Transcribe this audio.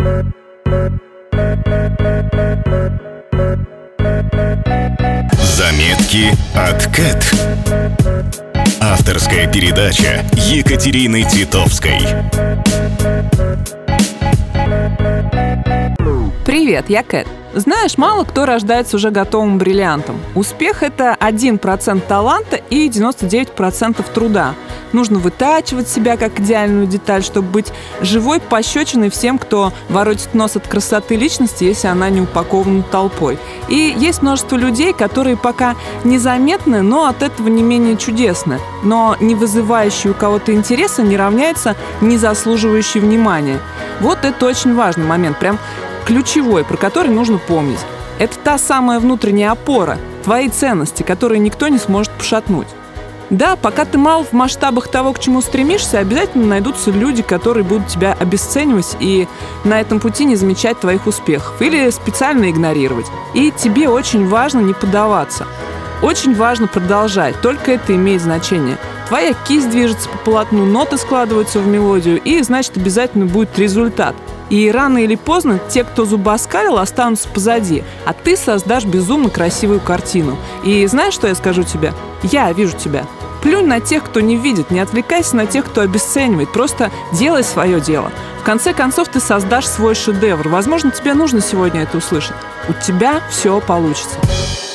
Заметки от Кэт. Авторская передача Екатерины Титовской. Привет, я Кэт. Знаешь, мало кто рождается уже готовым бриллиантом. Успех — это 1% таланта и 99% труда. Нужно вытачивать себя как идеальную деталь, чтобы быть живой пощечиной всем, кто воротит нос от красоты личности, если она не упакована толпой. И есть множество людей, которые пока незаметны, но от этого не менее чудесны. Но не вызывающие у кого-то интереса не равняется не заслуживающий внимания. Вот это очень важный момент, прям ключевой, про который нужно помнить. Это та самая внутренняя опора, твои ценности, которые никто не сможет пошатнуть. Да, пока ты мал в масштабах того, к чему стремишься, обязательно найдутся люди, которые будут тебя обесценивать и на этом пути не замечать твоих успехов или специально игнорировать. И тебе очень важно не поддаваться. Очень важно продолжать, только это имеет значение. Твоя кисть движется по полотну, ноты складываются в мелодию, и, значит, обязательно будет результат. И рано или поздно те, кто зубоскалил, останутся позади, а ты создашь безумно красивую картину. И знаешь, что я скажу тебе? Я вижу тебя. Плюнь на тех, кто не видит, не отвлекайся на тех, кто обесценивает, просто делай свое дело. В конце концов, ты создашь свой шедевр. Возможно, тебе нужно сегодня это услышать. У тебя все получится.